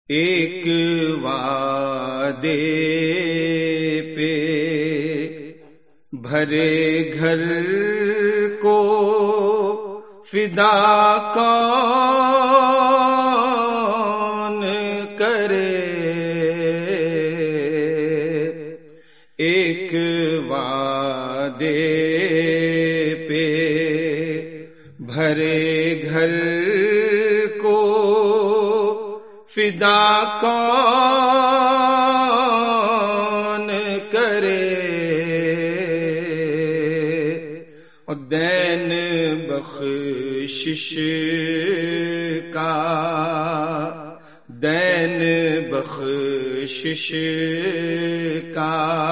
ایک وعدے پہ بھرے گھر کو فدا کون کرے، ایک وعدے پہ بھرے گھر کو فدا کون کرے، اور دین بخشش کا، دین بخشش کا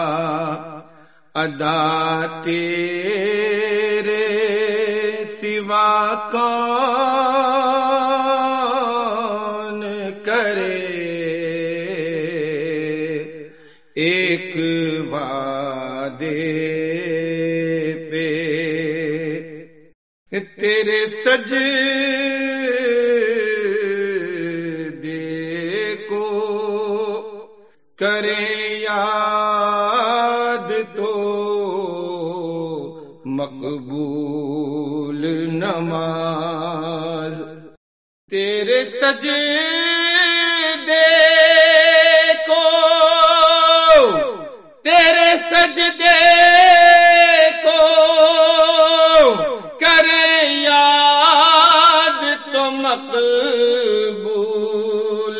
ادا تیرے سوا کون کرے، ایک وعدے پہ تیرے سجدے کو کرے یاد تو مقبول نماز، تیرے سجدے کو، تیرے سجدے کو کرے یاد تو مقبول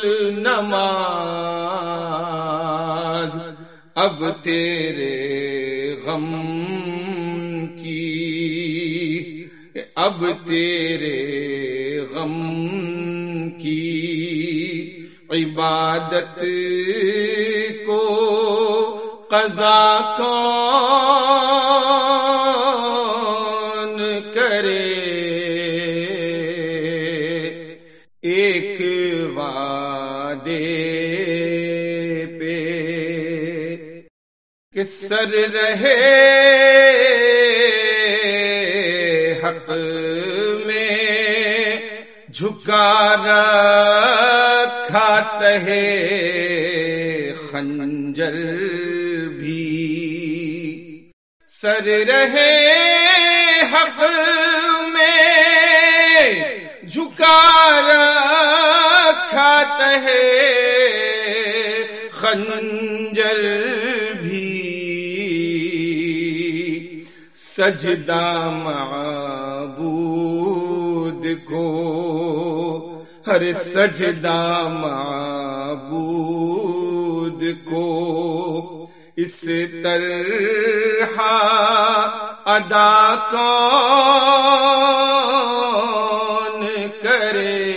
نماز، اب تیرے غم کی، اب تیرے غم کی عبادت کو قضا کون کرے، ایک وعدے پہ کہ سر رہے حق میں جھکا رکھا تہے خنجر بھی، سر رہے حق میں جھکا رکھا تہے خنجر بھی، سجدہ معبود کو، ہر سجدہ معبود کو اس طرح ادا کون کرے،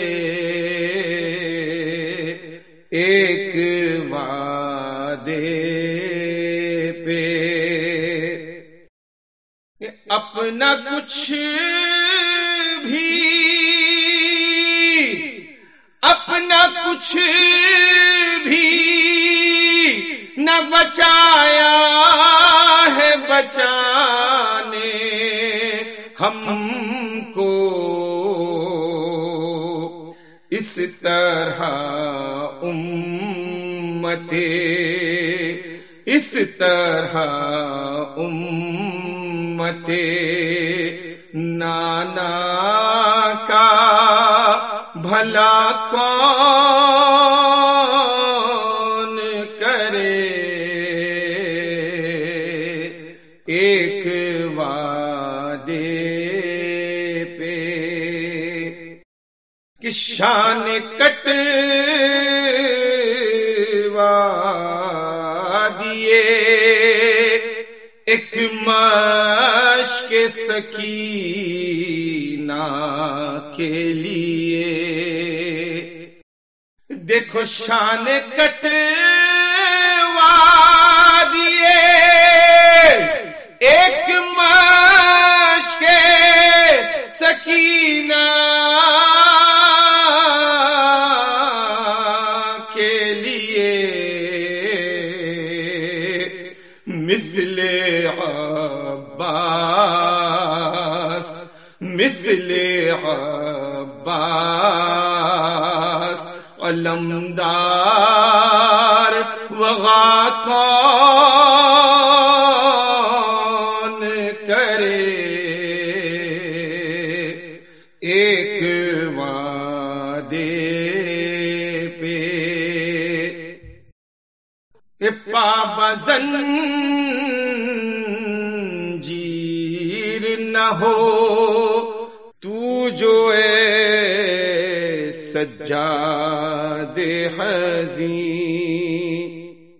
ایک وعدے پہ اپنا کچھ بھی، اپنا کچھ بھی نہ بچایا ہے بچانے ہم کو، اس طرح اس طرح امت نانا کا بھلا کون کرے، ایک وعدے پہ کہ شان کٹوا دیے ایک مشق سکینہ کے لیے، دیکھو شان کٹوا دیے ایک مشق سکینہ کے لیے، مثل عباس علمدار وغا کون کرے ایک وعدے پہ زنجیر نہ ہو تو جو اے سجاد حزین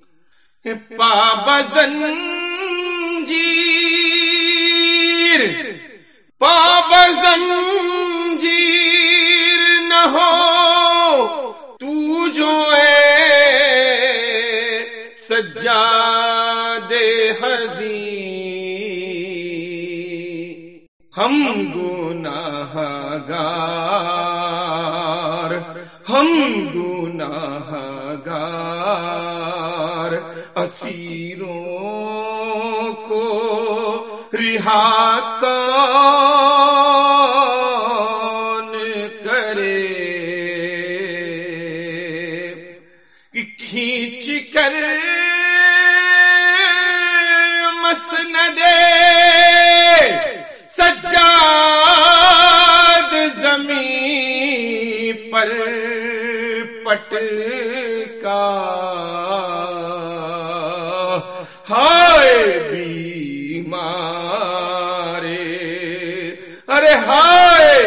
زنجیر نہ ہو تو جو اے سجاد حزین ہم گناہگار اسیروں کو رہا کون کرے کھینچ کر مسند سجاد زمین پر پٹکا ہائے بیمارے ارے ہائے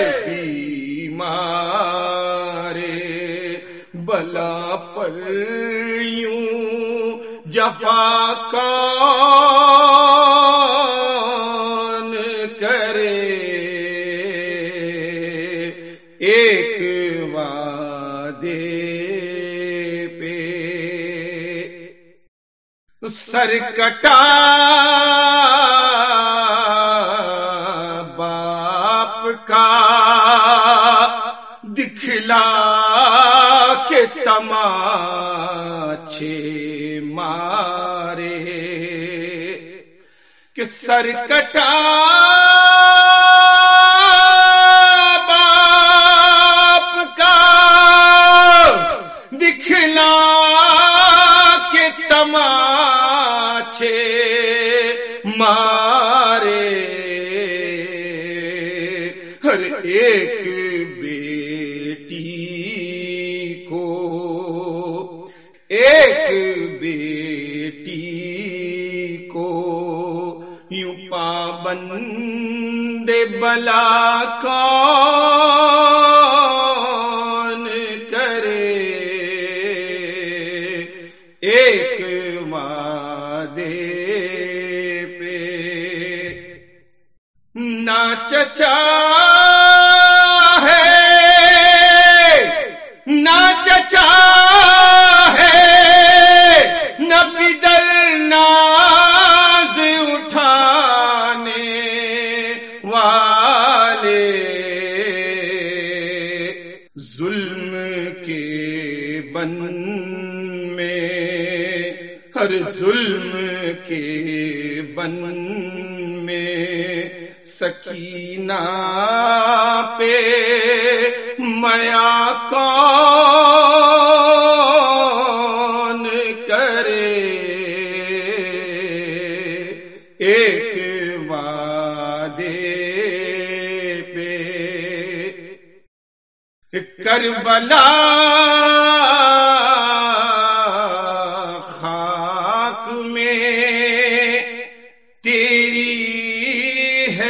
بیمارے بلا پر یوں جفا کون کرے ایک وعدے پہ سر کٹا باپ کا دکھلا کے تماچے مارے کہ سر کٹا باپ کا دکھلا کے تماچے مارے ہر ایک بیٹی کو یوں پابند بلا کون کرے ایک وعدے پہ نہ چچا ہے نہ چچا ہے نہ پدر ناز اٹھانے والے ظلم کے بن میں ہر ظلم کے بن میں سکینہ پہ میا کون کرے ایک وعدے پہ کربلا خاک میں تیری ہے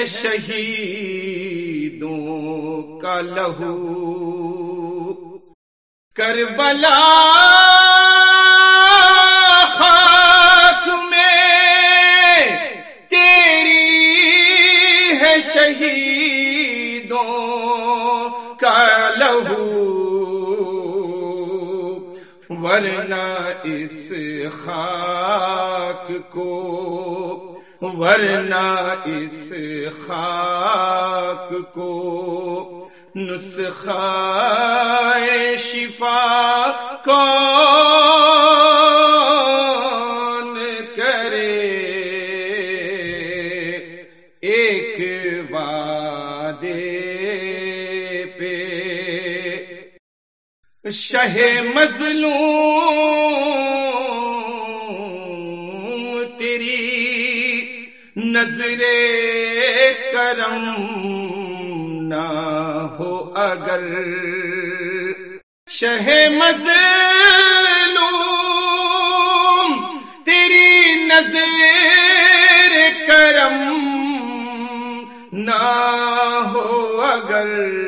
شہیدوں کا لہو کربلا خاک میں تیری ہے شہیدوں کا لہو ورنہ اس خاک کو نسخہ شفا کون کرے ایک وعدے پہ شہ مظلوم تیری نظر کرم نہ ہو اگر، شہ مظلوم تیری نظر کرم نہ ہو اگر،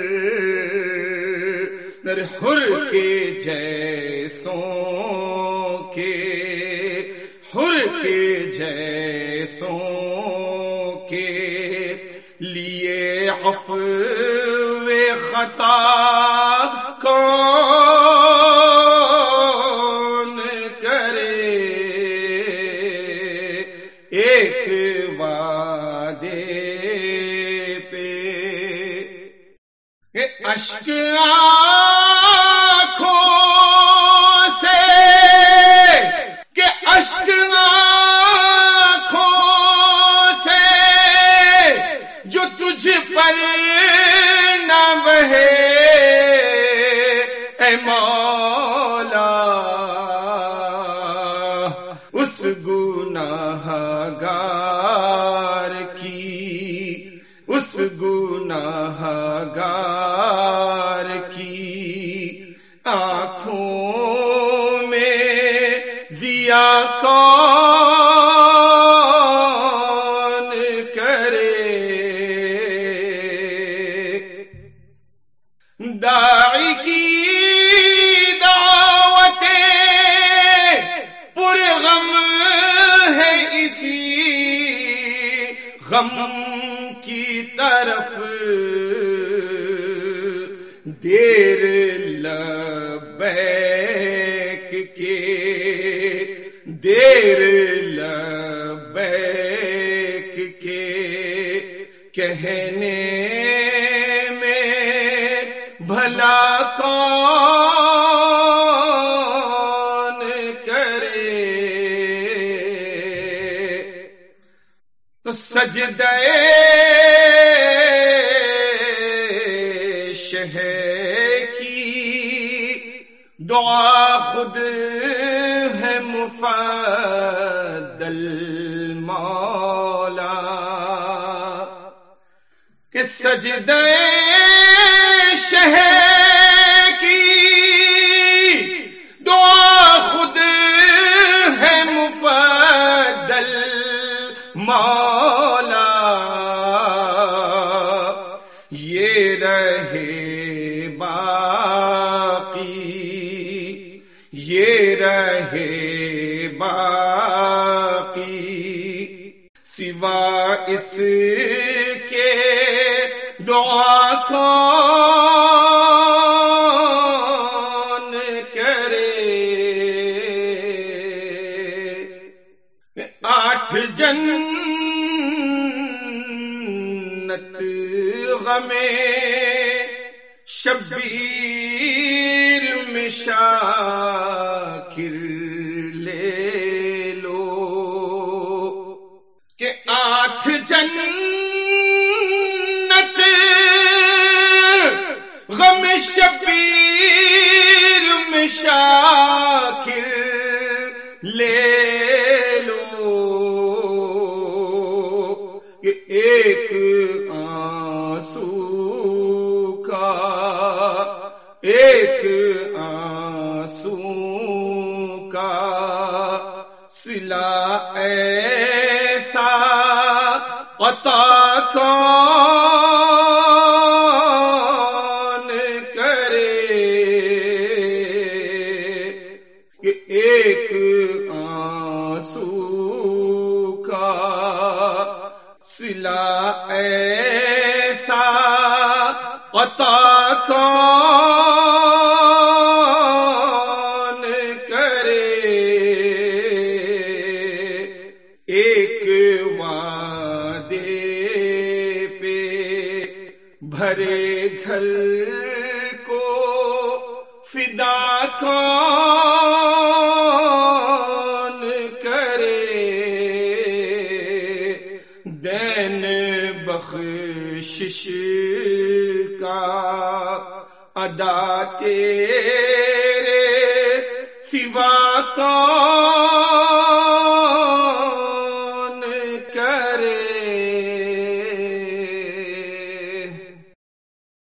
نر حر کے جیسوں کے، حر کے جیسوں کے لیے عفو خطا کون کرے، ایک وعدے پہ اشک آنکھوں سے، کہ اشک آنکھوں سے جو تجھ پر نہ بہے اے مولا، اس گناہ گار کی، اس گناہ گار کی آنکھوں میں ضیا کون کرے، داعی کی دعوتیں پرغم ہے اسی غم کی طرف، دیر لبیک کے، دیر لبیک کے کہنے میں بھلا کون کرے، تو سجدہ شہ کی دعا خود ہے مفضل مولا، کہ سجدہ شہ کی دعا خود ہے مفضل مولا، یہ رہے باقی، یہ رہے باقی سوا اس کے دعا کون کرے، 8 جنت غمے شبیر میں شاکر لے لو، کہ 8 جنت غم شبیر میں شاکر لے لو، کہ ایک آنسو کا، ایک آنسو کا صلہ ایسا عطا کون کرے، کہ ایک آنسو کا صلہ ایسا عطا کون کرے، ایک وعدے پہ بھرے گھر کو فدا کون کرے، دین بخشش کا ادا تیرے سوا کون